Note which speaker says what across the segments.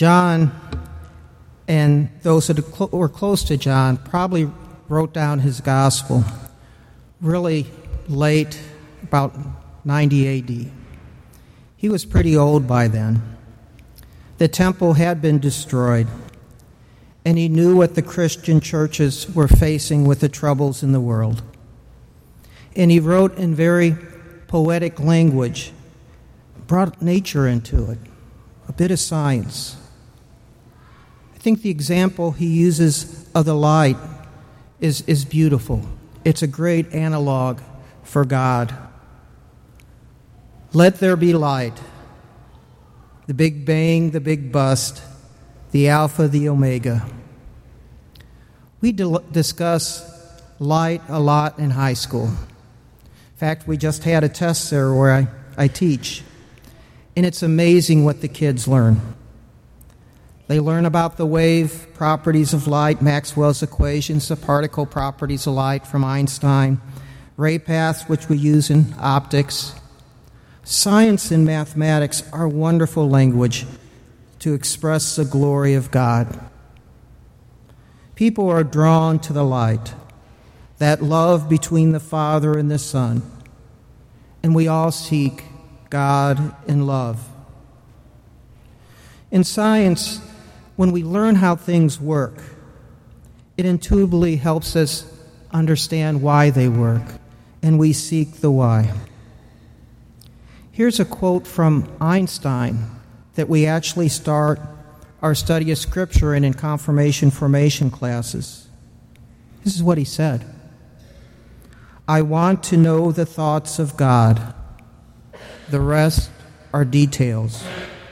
Speaker 1: John and those that were close to John probably wrote down his gospel really late, about 90 A.D. He was pretty old by then. The temple had been destroyed, and he knew what the Christian churches were facing with the troubles in the world. And he wrote in very poetic language, brought nature into it, a bit of science. I think the example he uses of the light is beautiful. It's a great analog for God. Let there be light. The Big Bang, the Big Bust, the Alpha, the Omega. We discuss light a lot in high school. In fact, we just had a test there where I teach. And it's amazing what the kids learn. They learn about the wave properties of light, Maxwell's equations, the particle properties of light from Einstein, ray paths, which we use in optics. Science and mathematics are wonderful language to express the glory of God. People are drawn to the light, that love between the Father and the Son, and we all seek God in love. In science, when we learn how things work, it intuitively helps us understand why they work, and we seek the why. Here's a quote from Einstein that we actually start our study of Scripture in confirmation formation classes. This is what he said. I want to know the thoughts of God. The rest are details.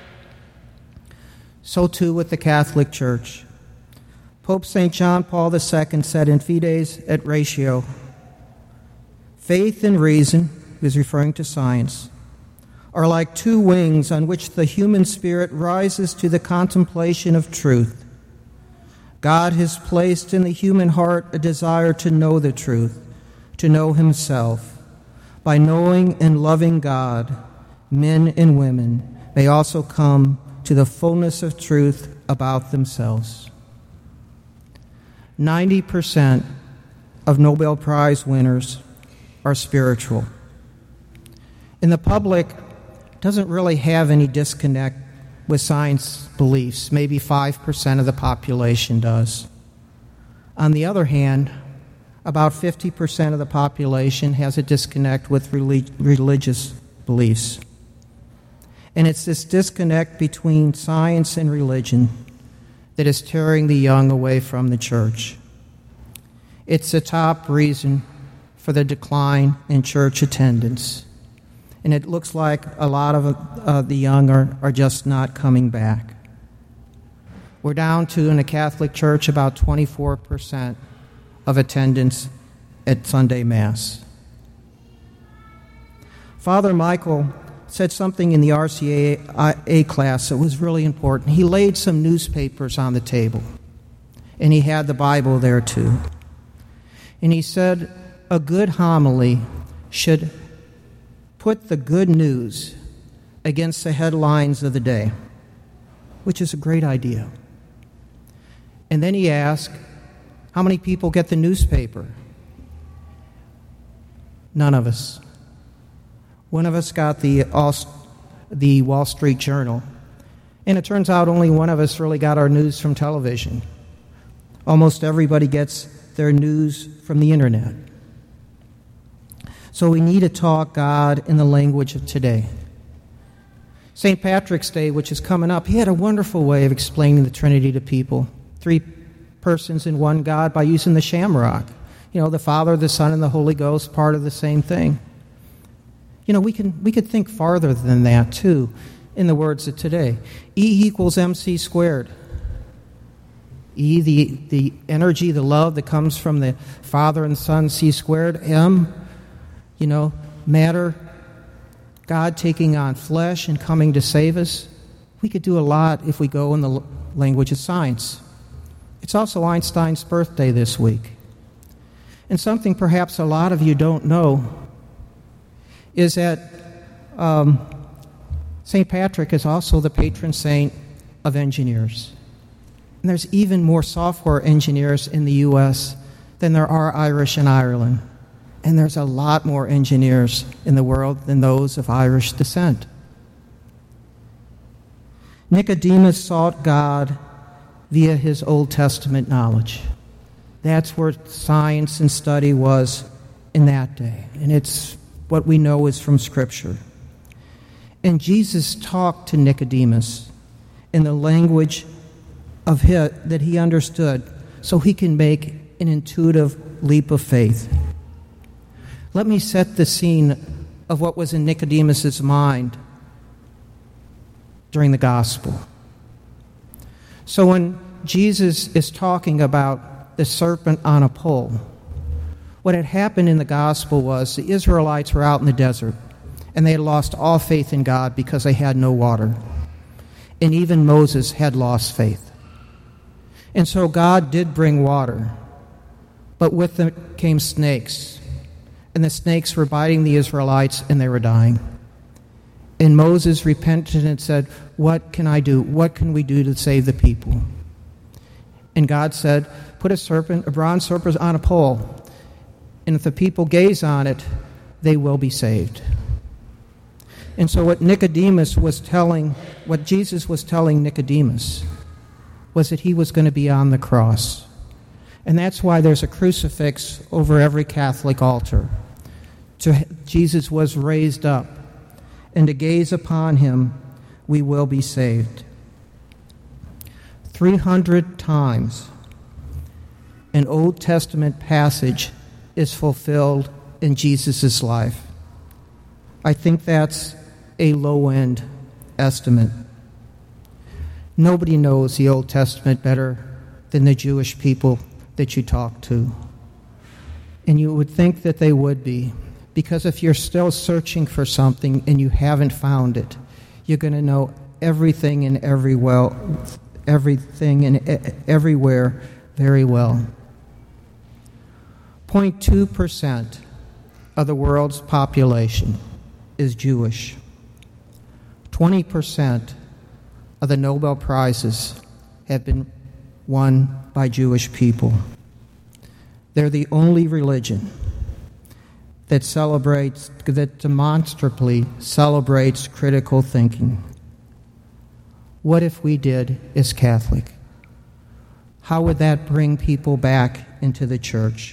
Speaker 1: So too with the Catholic Church. Pope St. John Paul II said in Fides et Ratio, faith and reason, he was referring to science, are like two wings on which the human spirit rises to the contemplation of truth. God has placed in the human heart a desire to know the truth, to know himself. By knowing and loving God, men and women may also come to the fullness of truth about themselves. 90% of Nobel Prize winners are spiritual. And the public doesn't really have any disconnect with science beliefs. Maybe 5% of the population does. On the other hand, about 50% of the population has a disconnect with religious beliefs. And it's this disconnect between science and religion that is tearing the young away from the church. It's the top reason for the decline in church attendance. And it looks like a lot of the young are just not coming back. We're down to, in the Catholic Church, about 24% of attendance at Sunday Mass. Father Michael said something in the RCIA class that was really important. He laid some newspapers on the table, and he had the Bible there too. And he said a good homily should put the good news against the headlines of the day, which is a great idea. And then he asked, how many people get the newspaper? None of us. One of us got the Wall Street Journal. And it turns out only one of us really got our news from television. Almost everybody gets their news from the internet. So we need to talk God in the language of today. St. Patrick's Day, which is coming up, he had a wonderful way of explaining the Trinity to people. 3 persons in one God by using the shamrock. You know, the Father, the Son, and the Holy Ghost, part of the same thing. You know, we could think farther than that, too, in the words of today. E equals mc squared. E, the energy, the love that comes from the Father and Son, c squared. M, you know, matter, God taking on flesh and coming to save us. We could do a lot if we go in the language of science. It's also Einstein's birthday this week. And something perhaps a lot of you don't know is that St. Patrick is also the patron saint of engineers. And there's even more software engineers in the U.S. than there are Irish in Ireland. And there's a lot more engineers in the world than those of Irish descent. Nicodemus sought God via his Old Testament knowledge. That's where science and study was in that day. And it's what we know is from Scripture. And Jesus talked to Nicodemus in the language of his, that he understood, so he can make an intuitive leap of faith. Let me set the scene of what was in Nicodemus's mind during the gospel. So when Jesus is talking about the serpent on a pole, what had happened in the gospel was the Israelites were out in the desert, and they had lost all faith in God because they had no water. And even Moses had lost faith. And so God did bring water, but with them came snakes. And the snakes were biting the Israelites, and they were dying. And Moses repented and said, "What can I do? What can we do to save the people?" And God said, "Put a bronze serpent on a pole, and if the people gaze on it, they will be saved." And so what Jesus was telling Nicodemus was that he was going to be on the cross. And that's why there's a crucifix over every Catholic altar. Jesus was raised up, and to gaze upon him, we will be saved. 300 times an Old Testament passage is fulfilled in Jesus' life. I think that's a low-end estimate. Nobody knows the Old Testament better than the Jewish people that you talk to. And you would think that they would be, because if you're still searching for something and you haven't found it, you're going to know everything and everywhere very well. 0.2% of the world's population is Jewish. 20% of the Nobel Prizes have been won by Jewish people. They're the only religion that demonstrably celebrates critical thinking. What if we did as Catholic? How would that bring people back into the church?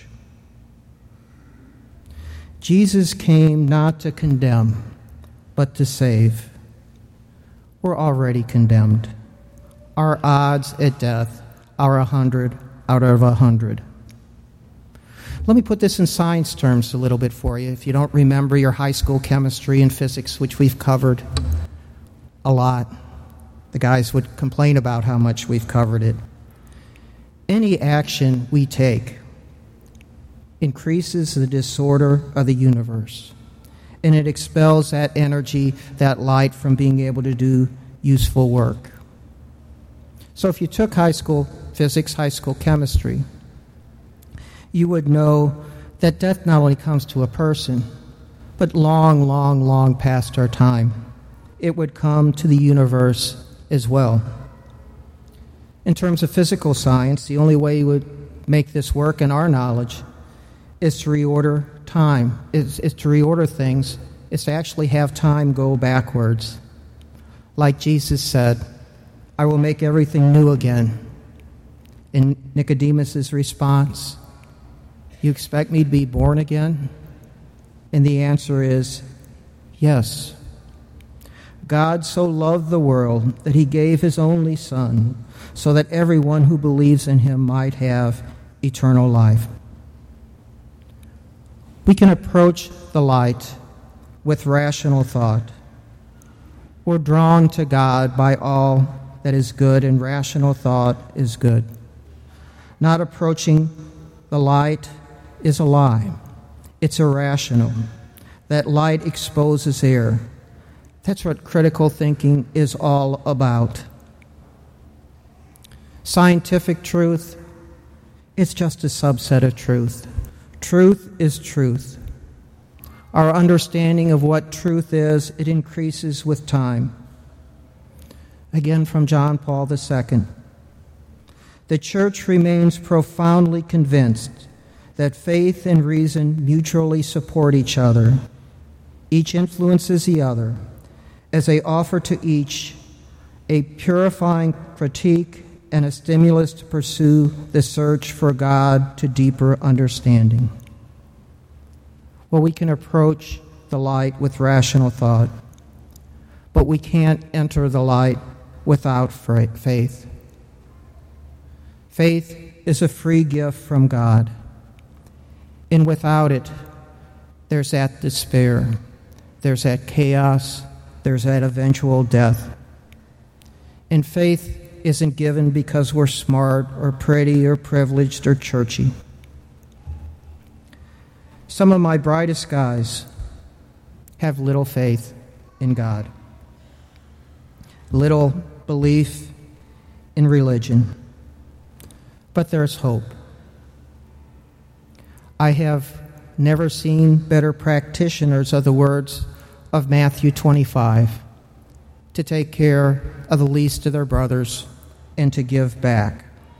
Speaker 1: Jesus came not to condemn, but to save. We're already condemned. Our odds at death are 100 out of 100. Let me put this in science terms a little bit for you. If you don't remember your high school chemistry and physics, which we've covered a lot, the guys would complain about how much we've covered it. Any action we take increases the disorder of the universe, and it expels that energy, that light, from being able to do useful work. So if you took high school physics, high school chemistry, you would know that death not only comes to a person, but long, long, long past our time. It would come to the universe as well. In terms of physical science, the only way you would make this work in our knowledge is to reorder time, is to reorder things, is to actually have time go backwards. Like Jesus said, "I will make everything new again." In Nicodemus' response, "You expect me to be born again?" And the answer is yes. God so loved the world that he gave his only Son, so that everyone who believes in him might have eternal life. We can approach the light with rational thought. We're drawn to God by all that is good, and rational thought is good. Not approaching the light is a lie. It's irrational. That light exposes error. That's what critical thinking is all about. Scientific truth, it's just a subset of truth. Truth is truth. Our understanding of what truth is, it increases with time. Again from John Paul II. The Church remains profoundly convinced that faith and reason mutually support each other. Each influences the other, as they offer to each a purifying critique and a stimulus to pursue the search for God to deeper understanding. Well, we can approach the light with rational thought, but we can't enter the light without faith. Faith is a free gift from God, and without it, there's that despair, there's that chaos, there's that eventual death. And faith isn't given because we're smart or pretty or privileged or churchy. Some of my brightest guys have little faith in God, little belief in religion, but there's hope. I have never seen better practitioners of the words of Matthew 25, to take care of the least of their brothers and to give back.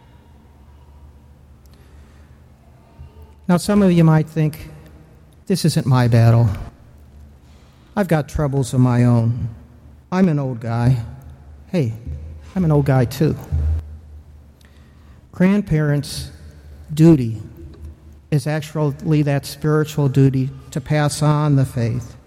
Speaker 1: Now, some of you might think, this isn't my battle. I've got troubles of my own. I'm an old guy. Hey, I'm an old guy too. Grandparents' duty is actually that spiritual duty to pass on the faith.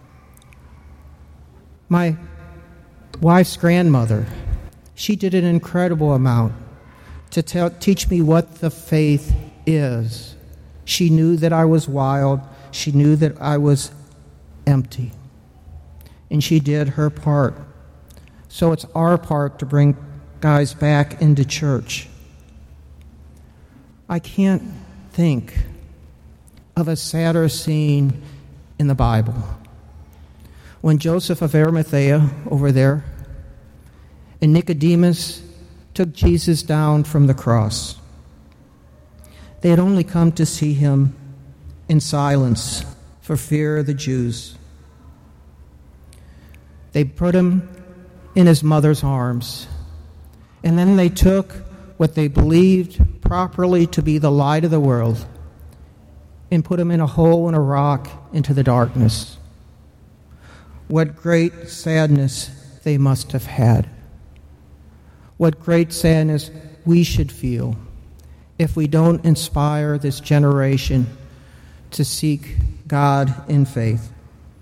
Speaker 1: My wife's grandmother, she did an incredible amount to teach me what the faith is. She knew that I was wild. She knew that I was empty. And she did her part. So it's our part to bring guys back into church. I can't think of a sadder scene in the Bible. When Joseph of Arimathea, over there, and Nicodemus took Jesus down from the cross. They had only come to see him in silence for fear of the Jews. They put him in his mother's arms, and then they took what they believed properly to be the light of the world and put him in a hole in a rock into the darkness. What great sadness they must have had. What great sadness we should feel if we don't inspire this generation to seek God in faith.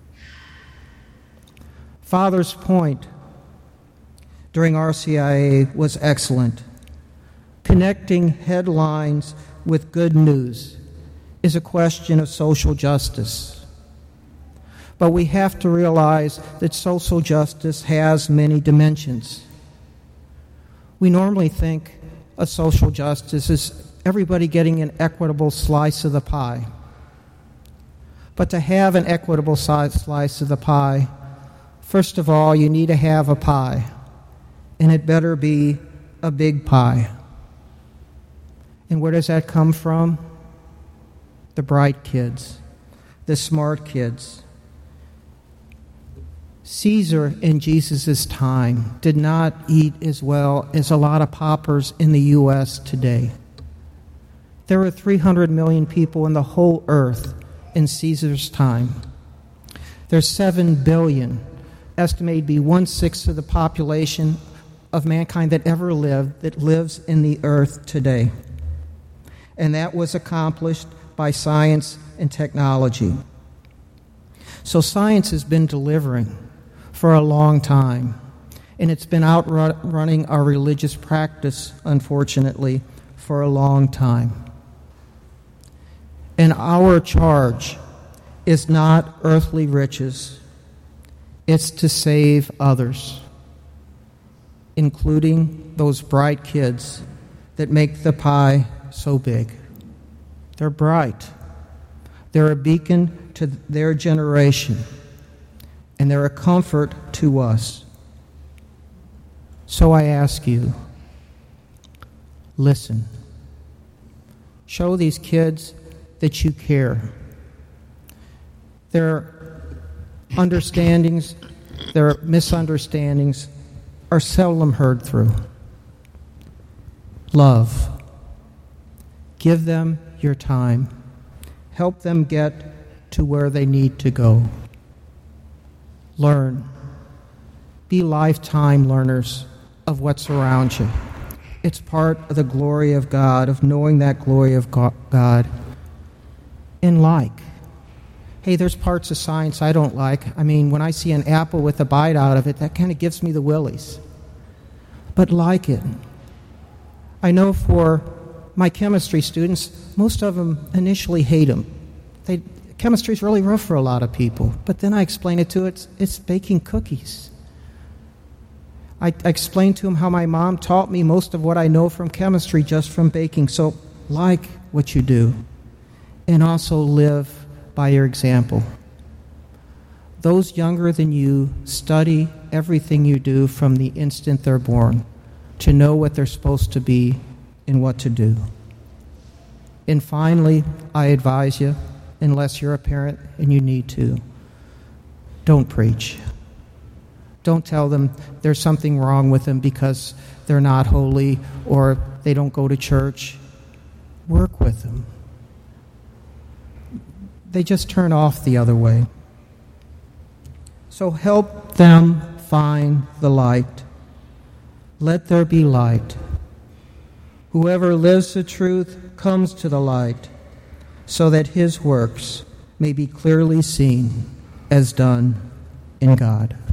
Speaker 1: Father's point during RCIA was excellent. Connecting headlines with good news is a question of social justice. But we have to realize that social justice has many dimensions. We normally think of social justice as everybody getting an equitable slice of the pie. But to have an equitable slice of the pie, first of all, you need to have a pie, and it better be a big pie. And where does that come from? The bright kids, the smart kids. Caesar in Jesus' time did not eat as well as a lot of paupers in the U.S. today. There were 300 million people in the whole earth in Caesar's time. There's 7 billion, estimated to be 1/6 of the population of mankind that ever lived, that lives in the earth today. And that was accomplished by science and technology. So science has been delivering for a long time, and it's been outrunning our religious practice, unfortunately, for a long time. And our charge is not earthly riches, it's to save others, including those bright kids that make the pie so big. They're bright. They're a beacon to their generation, and they're a comfort to us. So I ask you, listen. Show these kids that you care. Their understandings, their misunderstandings, are seldom heard through. Love. Give them your time. Help them get to where they need to go. Learn. Be lifetime learners of what's around you. It's part of the glory of God, of knowing that glory of God. And hey, there's parts of science I don't like. I mean, when I see an apple with a bite out of it, that kind of gives me the willies. But like it. I know for my chemistry students, most of them initially hate them. Chemistry is really rough for a lot of people. But then I explain it to it's baking cookies. I explained to them how my mom taught me most of what I know from chemistry just from baking. So like what you do. And also live by your example. Those younger than you study everything you do from the instant they're born to know what they're supposed to be and what to do. And finally, I advise you, unless you're a parent and you need to, don't preach. Don't tell them there's something wrong with them because they're not holy or they don't go to church. Work with them. They just turn off the other way. So help them find the light. Let there be light. Whoever lives the truth comes to the light, so that his works may be clearly seen as done in God.